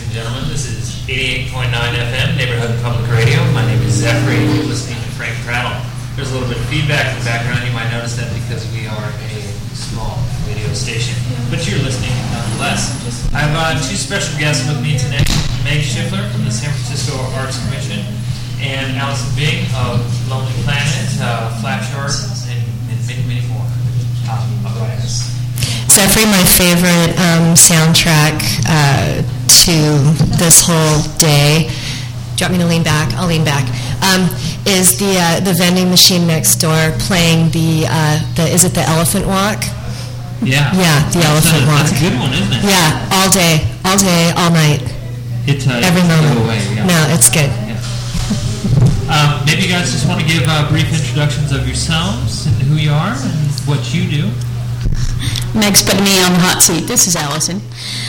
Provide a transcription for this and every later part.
and gentlemen. This is 88.9 FM, Neighborhood Public Radio. My name is Zachary. You're listening to Frank Prattle. There's a little bit of feedback in the background. You might notice that because we are a small radio station, but you're listening nonetheless. I have two special guests with me tonight, Meg Schiffler from the San Francisco Arts Commission and Allison Bing of Lonely Planet, Flapchart, and many, many more. Zachary, my favorite soundtrack to this whole day, do you want me to lean back? I'll lean back. Is the vending machine next door playing is it the Elephant Walk? Yeah. Yeah, the Elephant Walk. That's a good one, isn't it? Yeah, all day, all night. Every moment. Go away, yeah. No, it's good. Yeah. Maybe you guys just want to give brief introductions of yourselves and who you are and what you do. Meg's putting me on the hot seat. This is Allison.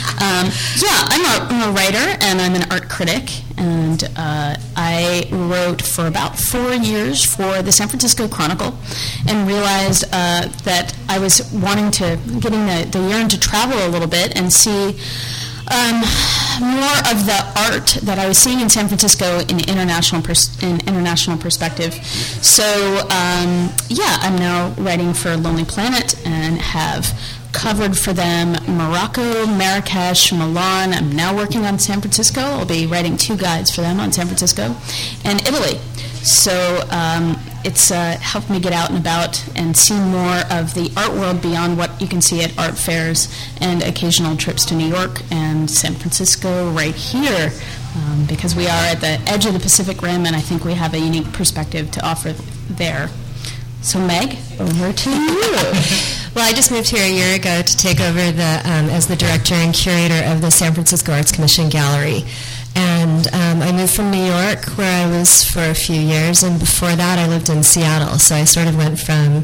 I'm a writer and I'm an art critic, and I wrote for about 4 years for the San Francisco Chronicle, and realized that I was getting the yearn to travel a little bit and see more of the art that I was seeing in San Francisco in international perspective. So I'm now writing for Lonely Planet and have covered for them Morocco, Marrakesh, Milan. I'm now working on San Francisco. I'll be writing 2 guides for them on San Francisco and Italy. So it's helped me get out and about and see more of the art world beyond what you can see at art fairs and occasional trips to New York and San Francisco right here, because we are at the edge of the Pacific Rim, and I think we have a unique perspective to offer there. So Meg, over to you. Well, I just moved here a year ago to take over as the director and curator of the San Francisco Arts Commission Gallery. And I moved from New York, where I was for a few years, and before that I lived in Seattle. So I sort of went from,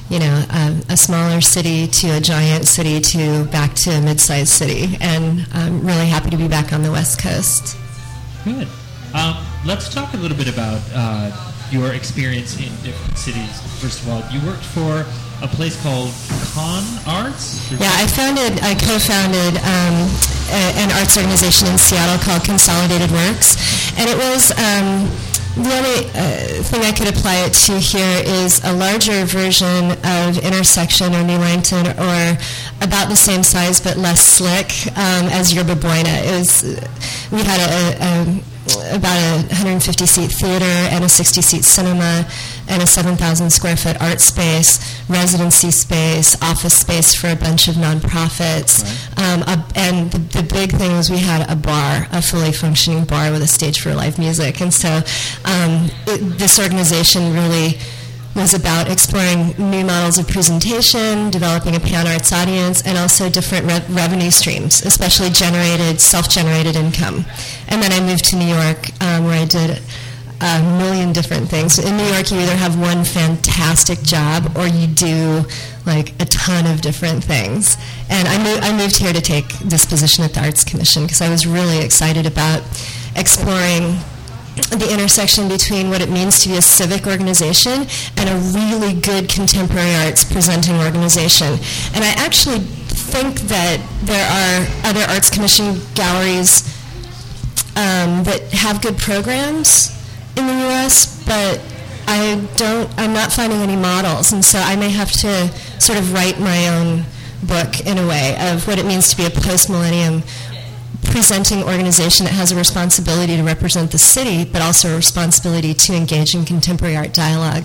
a smaller city to a giant city to back to a mid-sized city. And I'm really happy to be back on the West Coast. Good. Let's talk a little bit about your experience in different cities. First of all, you worked for a place called Con Arts? Yeah, I co-founded an arts organization in Seattle called Consolidated Works, and it was the only thing I could apply it to here is a larger version of Intersection or New Langton, or about the same size but less slick as Yerba Buena. We had about a 150-seat theater and a 60-seat cinema and a 7,000 square foot art space, residency space, office space for a bunch of nonprofits. Right. And the big thing was we had a bar, a fully functioning bar with a stage for live music. And so this organization really was about exploring new models of presentation, developing a pan-arts audience, and also different revenue streams, especially self-generated income. And then I moved to New York, where I did a million different things. In New York, you either have one fantastic job or you do like a ton of different things. And I moved here to take this position at the Arts Commission because I was really excited about exploring the intersection between what it means to be a civic organization and a really good contemporary arts presenting organization. And I actually think that there are other Arts Commission galleries that have good programs in the U.S., but I'm not finding any models, and so I may have to sort of write my own book in a way of what it means to be a post-millennium presenting organization that has a responsibility to represent the city, but also a responsibility to engage in contemporary art dialogue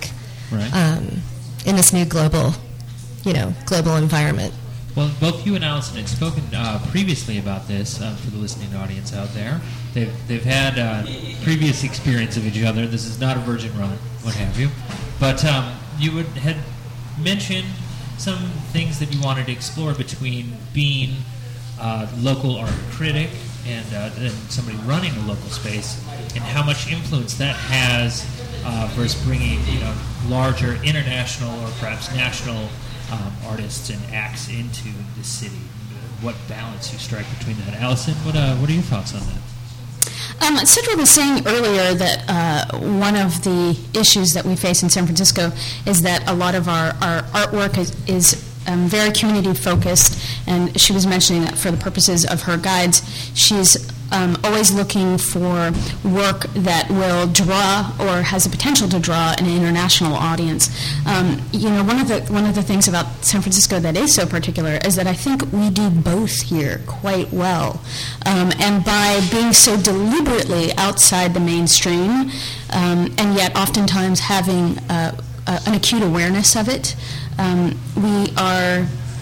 in this new global environment. Well, both you and Allison had spoken previously about this for the listening audience out there. They've had previous experience of each other. This is not a virgin run, what have you. But you had mentioned some things that you wanted to explore between being local art critic and somebody running a local space, and how much influence that has versus bringing larger international or perhaps national artists and acts into the city. What balance you strike between that, Allison? What are your thoughts on that? Cedra was saying earlier that one of the issues that we face in San Francisco is that a lot of our artwork is very community focused, and she was mentioning that for the purposes of her guides, she's always looking for work that will draw or has the potential to draw an international audience. One of the things about San Francisco that is so particular is that I think we do both here quite well, and by being so deliberately outside the mainstream, and yet oftentimes having an acute awareness of it, we are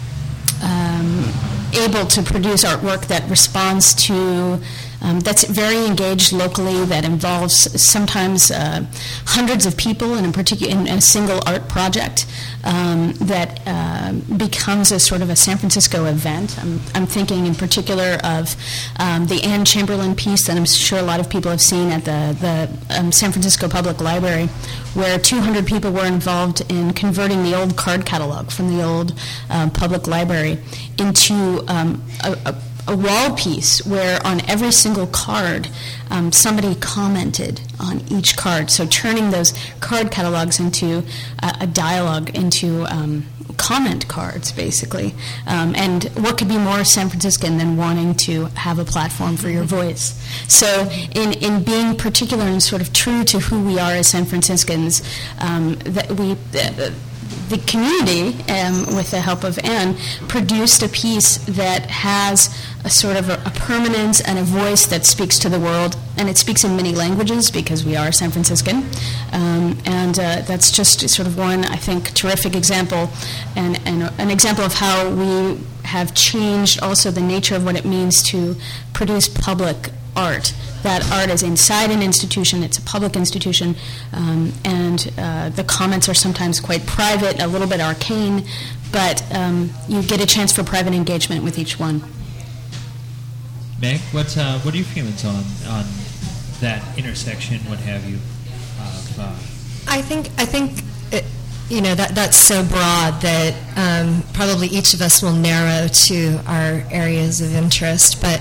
able to produce artwork that responds to, that's very engaged locally, that involves sometimes hundreds of people in a single art project, that becomes a sort of a San Francisco event. I'm thinking in particular of the Anne Chamberlain piece that I'm sure a lot of people have seen at the San Francisco Public Library, where 200 people were involved in converting the old card catalog from the old public library into a wall piece where on every single card somebody commented on each card. So turning those card catalogs into a dialogue, into comment cards, basically. And what could be more San Franciscan than wanting to have a platform for your voice? So in being particular and sort of true to who we are as San Franciscans, the community, with the help of Anne, produced a piece that has a sort of a permanence and a voice that speaks to the world, and it speaks in many languages because we are San Franciscan, and that's just sort of one, I think, terrific example, and an example of how we have changed also the nature of what it means to produce public art. That art is inside an institution, it's a public institution, and the comments are sometimes quite private, a little bit arcane, but you get a chance for private engagement with each one. Meg, what are your feelings on that intersection, what have you? I think that's so broad that probably each of us will narrow to our areas of interest, but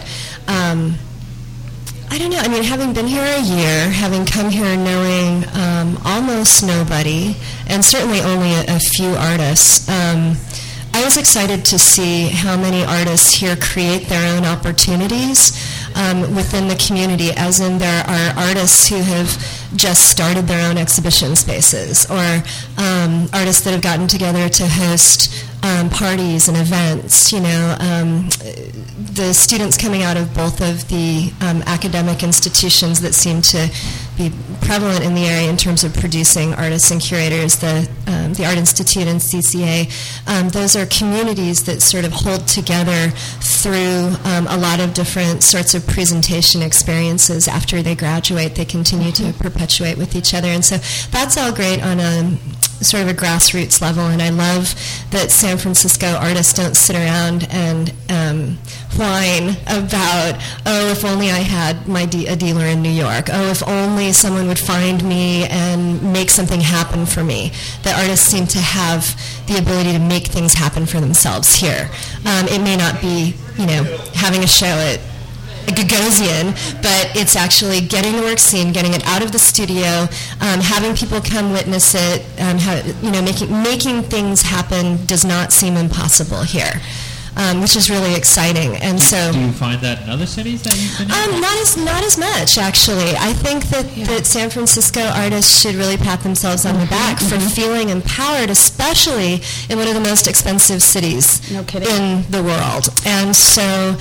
I don't know. I mean, having been here a year, having come here knowing almost nobody, and certainly only a few artists, I was excited to see how many artists here create their own opportunities within the community, as in there are artists who have just started their own exhibition spaces, or artists that have gotten together to host parties and events. The students coming out of both of the academic institutions that seem to be prevalent in the area in terms of producing artists and curators, the Art Institute and CCA, those are communities that sort of hold together through a lot of different sorts of presentation experiences. After they graduate, they continue to perpetuate with each other, and so that's all great on a sort of a grassroots level, and I love that San Francisco artists don't sit around and whine about, oh, if only I had a dealer in New York, oh, if only someone would find me and make something happen for me. That artists seem to have the ability to make things happen for themselves here. It may not be, having a show at Gagosian, but it's actually getting the work seen, getting it out of the studio, having people come witness it, making things happen does not seem impossible here, which is really exciting. And so, do you find that in other cities that you've been in? Not as much, actually. I think that San Francisco artists should really pat themselves on the back for feeling empowered, especially in one of the most expensive cities in the world. And so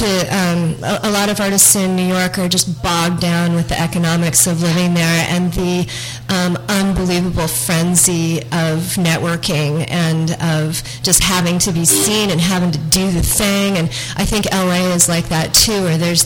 a lot of artists in New York are just bogged down with the economics of living there and the unbelievable frenzy of networking and of just having to be seen and having to do the thing. And I think LA is like that too, where there's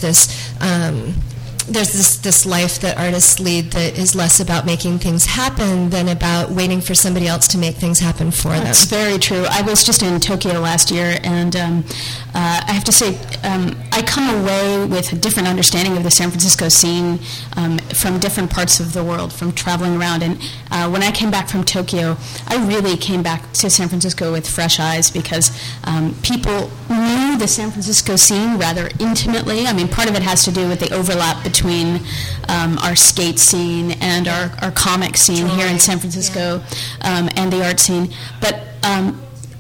this life that artists lead that is less about making things happen than about waiting for somebody else to make things happen for them. That's very true. I was just in Tokyo last year, and I have to say, I come away with a different understanding of the San Francisco scene from different parts of the world, from traveling around. And when I came back from Tokyo, I really came back to San Francisco with fresh eyes, because people knew the San Francisco scene rather intimately. I mean, part of it has to do with the overlap between our skate scene and our comic scene here in San Francisco, and the art scene. But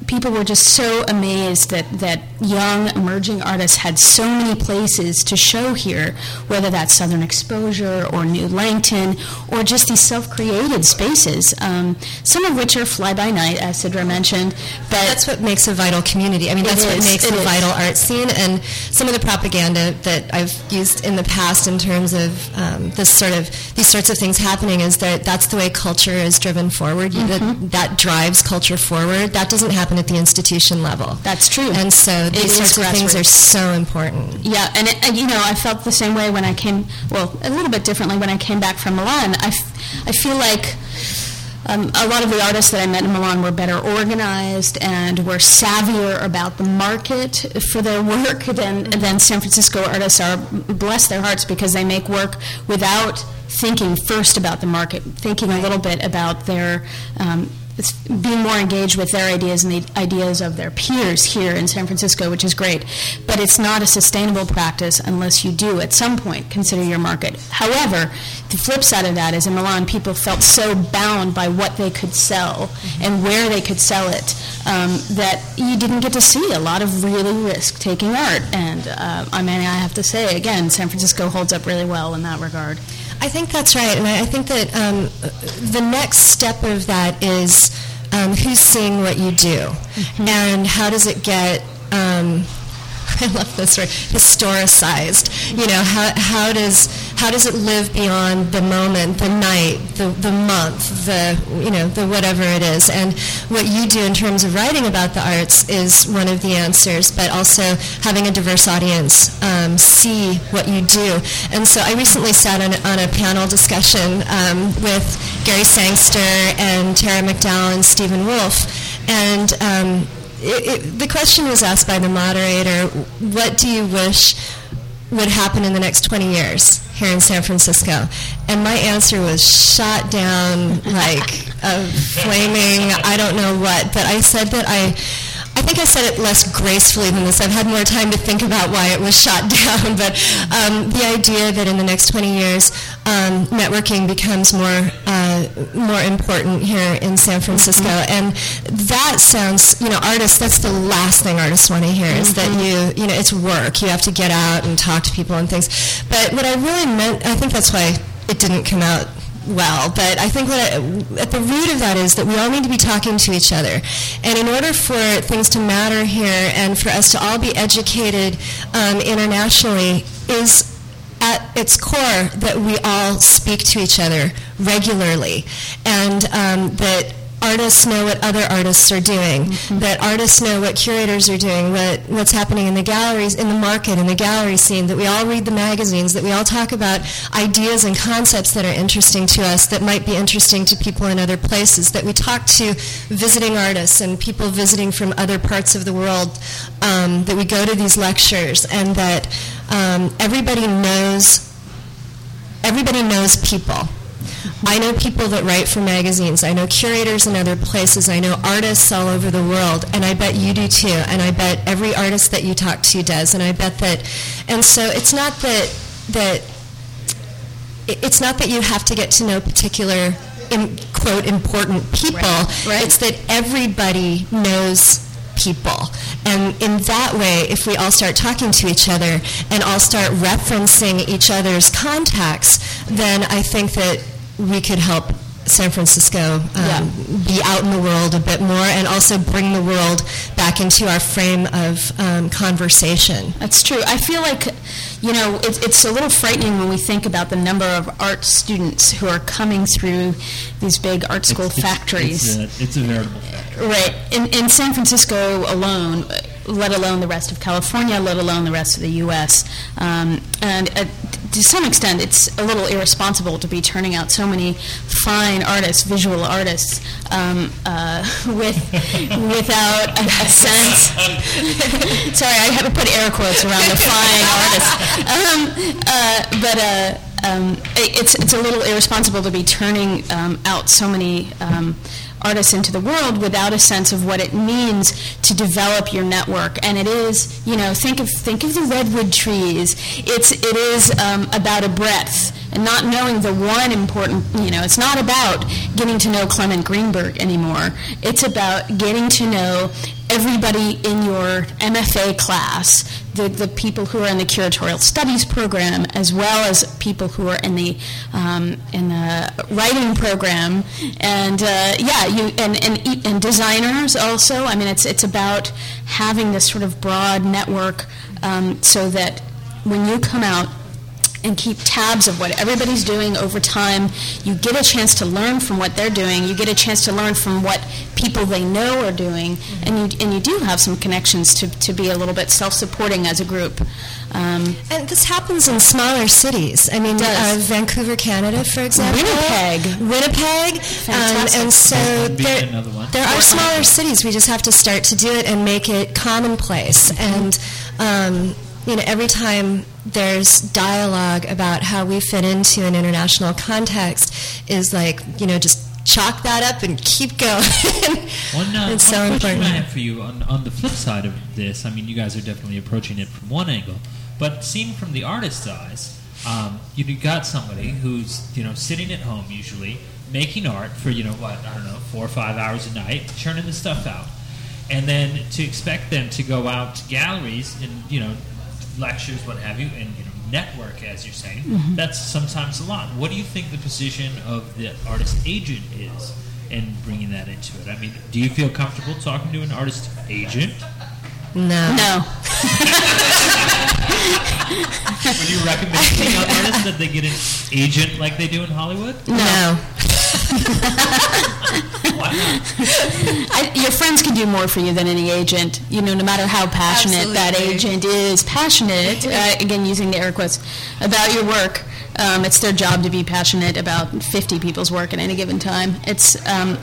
people were just so amazed that young emerging artists had so many places to show here, whether that's Southern Exposure or New Langton or just these self-created spaces, some of which are fly-by-night, as Sidra mentioned. But that's what makes a vital community. I mean, that's what makes a vital art scene. And some of the propaganda that I've used in the past in terms of these sorts of things happening is that that's the way culture is driven forward. That drives culture forward. That doesn't happen at the institution level. That's true. And so these sorts of things are so important. Yeah, and I felt the same way when I came, well, a little bit differently when I came back from Milan. I feel like a lot of the artists that I met in Milan were better organized and were savvier about the market for their work than San Francisco artists are. Bless their hearts, because they make work without thinking first about the market, thinking a little bit about their being more engaged with their ideas and the ideas of their peers here in San Francisco, which is great. But it's not a sustainable practice unless you do, at some point, consider your market. However, the flip side of that is in Milan, people felt so bound by what they could sell and where they could sell it that you didn't get to see a lot of really risk-taking art. And I have to say, again, San Francisco holds up really well in that regard. I think that's right, and I think that the next step of that is who's seeing what you do, and how does it get, I love this word, historicized. How does it live beyond the moment, the night, the month, the whatever it is. And what you do in terms of writing about the arts is one of the answers, but also having a diverse audience see what you do. And so I recently sat on a panel discussion with Gary Sangster and Tara McDowell and Stephen Wolfe, and the question was asked by the moderator, what do you wish would happen in the next 20 years here in San Francisco? And my answer was shot down like a flaming, I don't know what, but I said that I think I said it less gracefully than this. I've had more time to think about why it was shot down, but the idea that in the next 20 years networking becomes more important here in San Francisco. And that sounds, artists, that's the last thing artists want to hear is that it's work. You have to get out and talk to people and things. But what I really meant, I think that's why it didn't come out well, but I think at the root of that is that we all need to be talking to each other. And in order for things to matter here and for us to all be educated internationally is at its core that we all speak to each other regularly, and that artists know what other artists are doing, that artists know what curators are doing, what's happening in the galleries, in the market, in the gallery scene, that we all read the magazines, that we all talk about ideas and concepts that are interesting to us, that might be interesting to people in other places, that we talk to visiting artists and people visiting from other parts of the world, that we go to these lectures, and that everybody knows people. I know people that write for magazines. I know curators in other places. I know artists all over the world, and I bet you do too. And I bet every artist that you talk to does. And I bet that. And so it's not that it's not that you have to get to know particular quote important people. Right. It's that everybody knows people. And in that way, if we all start talking to each other and all start referencing each other's contacts, then I think that we could help San Francisco be out in the world a bit more, and also bring the world back into our frame of conversation. That's true. I feel like, it's a little frightening when we think about the number of art students who are coming through these big art school factories. It's a veritable factory. Right. In San Francisco alone, let alone the rest of California, let alone the rest of the U.S. And to some extent, it's a little irresponsible to be turning out so many fine artists, visual artists, without a sense. Sorry, I had to put air quotes around the fine artists. It's a little irresponsible to be turning out so many artists into the world without a sense of what it means to develop your network. And it is, think of the redwood trees. It is about a breadth, and not knowing the one important, it's not about getting to know Clement Greenberg anymore. It's about getting to know everybody in your MFA class, the people who are in the curatorial studies program, as well as people who are in the writing program, and and designers also. I mean, it's about having this sort of broad network, so that when you come out and keep tabs of what everybody's doing over time, you get a chance to learn from what they're doing. You get a chance to learn from what people they know are doing, and you do have some connections to be a little bit self-supporting as a group. And this happens in smaller cities. I mean, Vancouver, Canada, for example. Winnipeg. And so there are smaller cities. We just have to start to do it and make it commonplace. And every time there's dialogue about how we fit into an international context is just chalk that up and keep going. It's so important. I have for you on the flip side of this, I mean, you guys are definitely approaching it from one angle, but seen from the artist's eyes, you got somebody who's sitting at home usually making art for 4 or 5 hours a night, churning the stuff out, and then to expect them to go out to galleries and lectures, what have you, and network, as you're saying, that's sometimes a lot. What do you think the position of the artist agent is in bringing that into it? I mean, do you feel comfortable talking to an artist agent? No. Would you recommend to young artists that they get an agent like they do in Hollywood? No. Why not? Your friends can do more for you than any agent. No matter how passionate that agent is, passionate, again using the air quotes, about your work. It's their job to be passionate about 50 people's work at any given time. It's,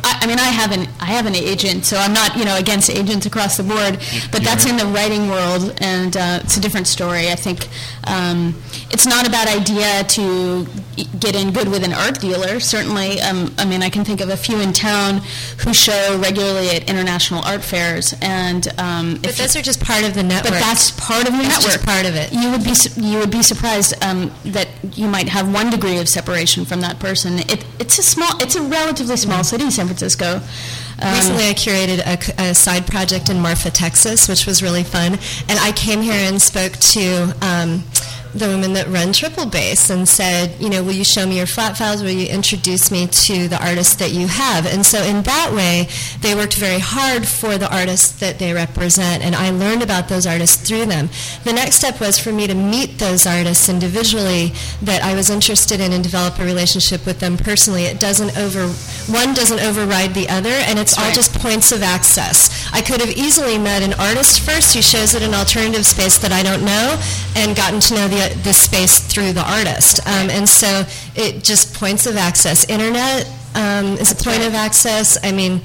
I have an agent, so I'm not, against agents across the board, but that's in the writing world, and it's a different story. I think it's not a bad idea to get in good with an art dealer. Certainly, I can think of a few in town who show regularly at international art fairs, and but those are just part of the network. But that's part of the network. Just part of it. You would be surprised that you might have one degree of separation from that person. It's a relatively small city, San Francisco. Recently, I curated a side project in Marfa, Texas, which was really fun. And I came here and spoke to the women that run Triple Bass and said, will you show me your flat files? Will you introduce me to the artists that you have? And so in that way, they worked very hard for the artists that they represent, and I learned about those artists through them. The next step was for me to meet those artists individually that I was interested in and develop a relationship with them personally. One doesn't override the other, and it's all just points of access. I could have easily met an artist first who shows at an alternative space that I don't know and gotten to know the space through the artist. And so it just points of access. Internet is a point of access. I mean,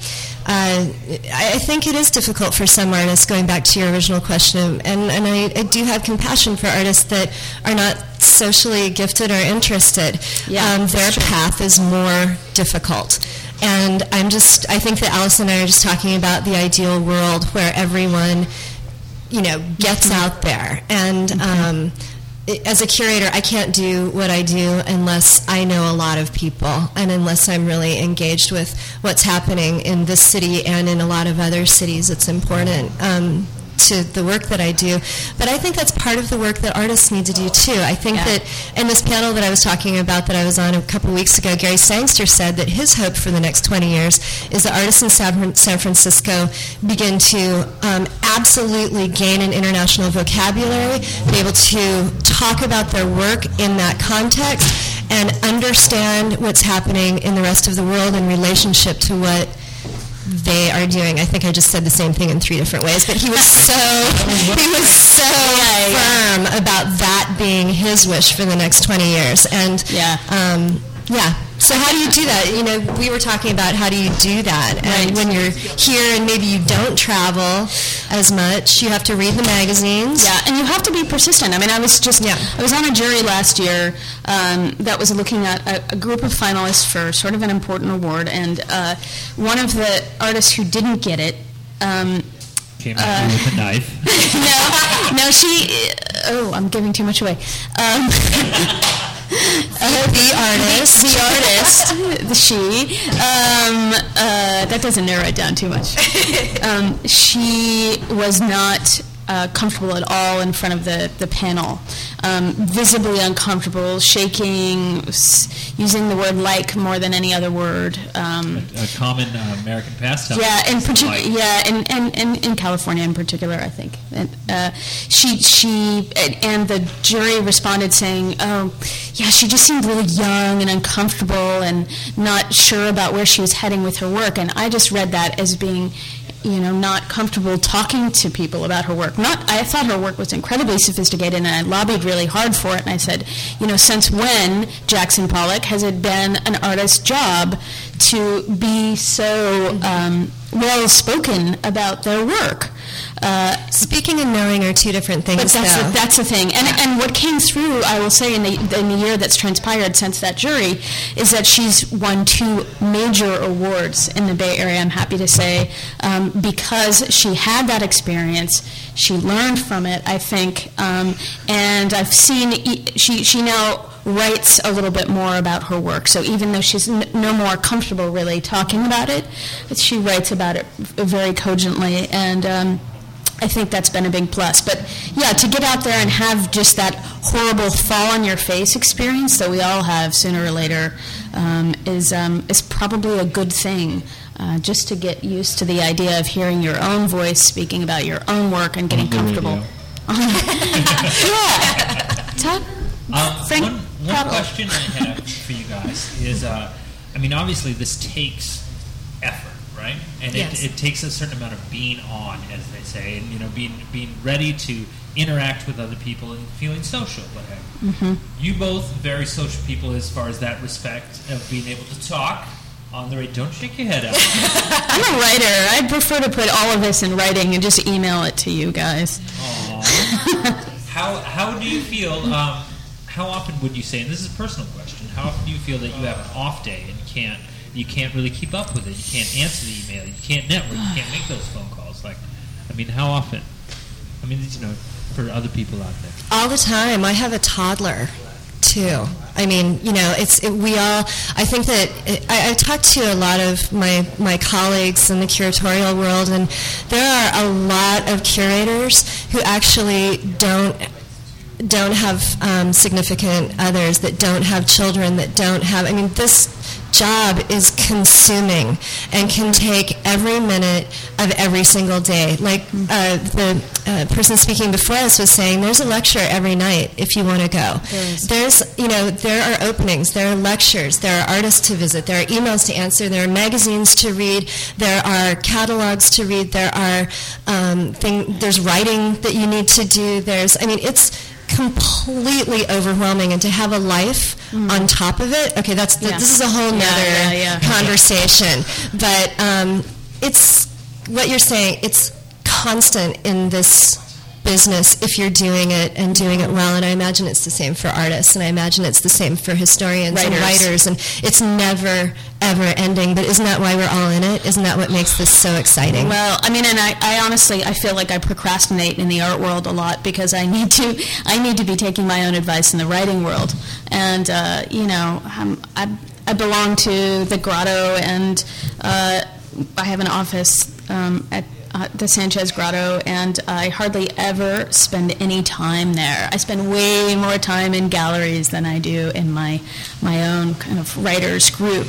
I think it is difficult for some artists, going back to your original question, and I do have compassion for artists that are not socially gifted or interested. Their path is more difficult. And I think that Alice and I are just talking about the ideal world where everyone, gets out there. And as a curator, I can't do what I do unless I know a lot of people and unless I'm really engaged with what's happening in this city and in a lot of other cities. It's important to the work that I do. But I think that's part of the work that artists need to do, too. I think that in this panel that I was talking about that I was on a couple weeks ago, Gary Sangster said that his hope for the next 20 years is that artists in San Francisco begin to absolutely gain an international vocabulary, be able to talk about their work in that context, and understand what's happening in the rest of the world in relationship to what they are doing. I think I just said the same thing in 3 different ways, but he was so firm about that being his wish for the next 20 years. And so how do you do that? We were talking about how do you do that, and when you're here and maybe you don't travel as much, you have to read the magazines. Yeah, and you have to be persistent. I mean, I was on a jury last year that was looking at a group of finalists for sort of an important award, and one of the artists who didn't get it came at you with a knife. No, she. Oh, I'm giving too much away. The artist. The artist, she. That doesn't narrow it down too much. She was not comfortable at all in front of the panel. Visibly uncomfortable, shaking, using the word "like" more than any other word. A common American pastime. Yeah, in particular. Yeah, and in California in particular, I think. And and the jury responded saying, "Oh, yeah, she just seemed really young and uncomfortable and not sure about where she was heading with her work." And I just read that as being, not comfortable talking to people about her work. I thought her work was incredibly sophisticated, and I lobbied really hard for it. And I said, since when, Jackson Pollock, has it been an artist's job to be so well-spoken about their work? Speaking and knowing are two different things, but that's the thing. And what came through, I will say, in the year that's transpired since that jury, is that she's won 2 major awards in the Bay Area, I'm happy to say, because she had that experience. She learned from it, I think, and I've seen she now writes a little bit more about her work. So even though she's no more comfortable really talking about it, she writes about it very cogently, and I think that's been a big plus. But yeah, to get out there and have just that horrible fall-on-your-face experience that we all have sooner or later is probably a good thing. Just to get used to the idea of hearing your own voice speaking about your own work and getting comfortable. Yeah. Talk. One question I have for you guys is, obviously this takes effort, right? And yes. it takes a certain amount of being on, as they say, and being ready to interact with other people and feeling social, what have you. Mm-hmm. You both very social people as far as that respect of being able to talk on the radio. Don't shake your head out. I'm a writer. I'd prefer to put all of this in writing and just email it to you guys. How do you feel? How often would you say, and this is a personal question, how often do you feel that you have an off day and you can't really keep up with it? You can't answer the email. You can't network. You can't make those phone calls. How often? For other people out there. All the time. I have a toddler, too. I think that I've talked to a lot of my colleagues in the curatorial world, and there are a lot of curators who actually don't have significant others, that don't have children, that don't have, this job is consuming and can take every minute of every single day. Like the person speaking before us was saying, there's a lecture every night if you want to go. There are openings, there are lectures, there are artists to visit, there are emails to answer, there are magazines to read, there are catalogs to read, there are there's writing that you need to do. It's completely overwhelming, and to have a life on top of it. Okay, this is a whole nother conversation. But it's what you're saying. It's constant in this business if you're doing it and doing it well. And I imagine it's the same for artists, and I imagine it's the same for historians and writers. And it's never, ever ending. But isn't that why we're all in it? Isn't that what makes this so exciting? Well, and I honestly, I feel like I procrastinate in the art world a lot because I need to be taking my own advice in the writing world. And I belong to the Grotto, and I have an office at the Sanchez Grotto, and I hardly ever spend any time there. I spend way more time in galleries than I do in my own kind of writers group.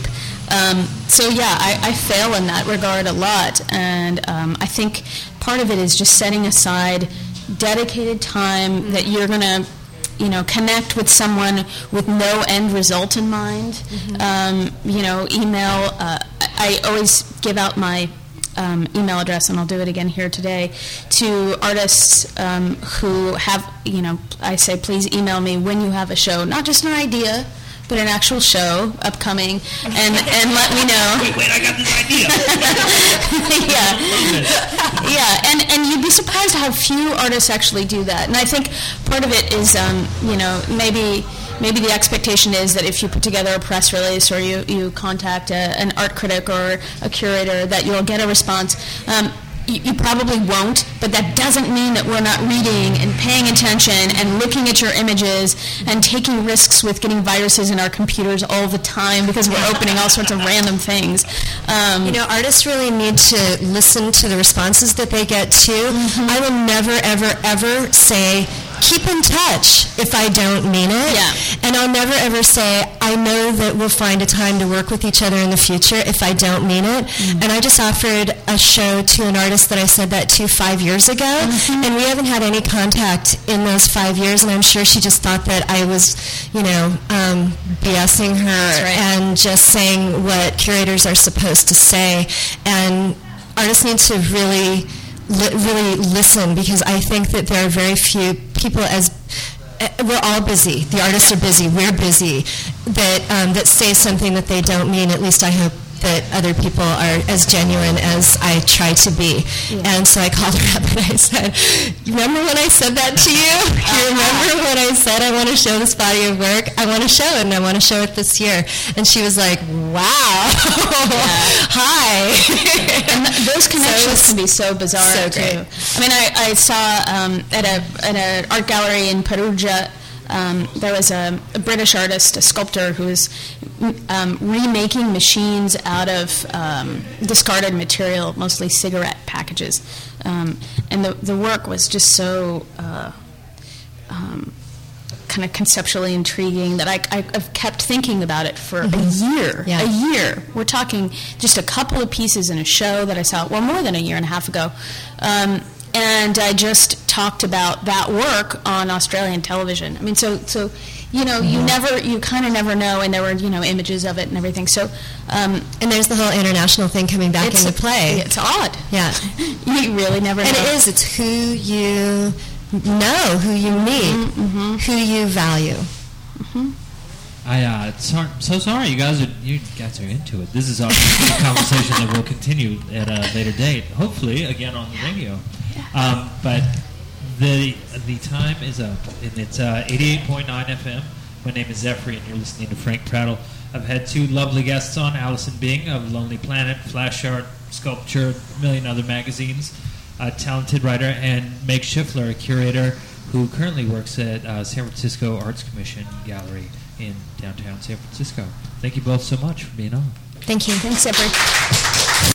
I fail in that regard a lot, and I think part of it is just setting aside dedicated time that you're going to connect with someone with no end result in mind. Mm-hmm. Email. I always give out my email address, and I'll do it again here today, to artists who have, I say, please email me when you have a show, not just an idea, but an actual show upcoming, and let me know. Wait, I got this idea. Yeah, and you'd be surprised how few artists actually do that. And I think part of it is, maybe the expectation is that if you put together a press release or you contact an art critic or a curator, that you'll get a response. you probably won't, but that doesn't mean that we're not reading and paying attention and looking at your images and taking risks with getting viruses in our computers all the time because we're opening all sorts of random things. Artists really need to listen to the responses that they get too. I will never, ever, ever say, keep in touch if I don't mean it. Yeah. And I'll never, ever say, I know that we'll find a time to work with each other in the future if I don't mean it. And I just offered a show to an artist that I said that to 5 years ago, and we haven't had any contact in those 5 years, and I'm sure she just thought that I was, BSing her and just saying what curators are supposed to say. And artists need to really listen, because I think that there are very few people, as we're all busy. The artists are busy. We're busy. That say something that they don't mean. At least I hope that other people are as genuine as I try to be. Yeah. And so I called her up and I said, remember when I said that to you? You remember when I said I want to show this body of work? I want to show it, and I want to show it this year. And she was like, wow. Hi. And those connections can be so bizarre, so too. great. I mean, I saw at an art gallery in Perugia, there was a British artist, a sculptor, who was remaking machines out of discarded material, mostly cigarette packages. And the work was just so kind of conceptually intriguing that I've kept thinking about it for a year. Yeah. A year. We're talking just a couple of pieces in a show that I saw, well, more than a year and a half ago. And I just talked about that work on Australian television. I mean, so you kind of never know, and there were, images of it and everything. So, and there's the whole international thing coming back into play. It's odd. Yeah. You really never know. And it is. It's who you know, who you meet, who you value. I'm so sorry, you guys are into it. This is our conversation that will continue at a later date, hopefully again on the radio. But the time is up, and it's 88.9 FM. My name is Zephyr, and you're listening to Frank Prattle. I've had two lovely guests on: Allison Bing of Lonely Planet, Flash Art, Sculpture, a million other magazines, a talented writer, and Meg Schiffler, a curator who currently works at San Francisco Arts Commission Gallery in downtown San Francisco. Thank you both so much for being on. Thank you. Thanks, Zephyr.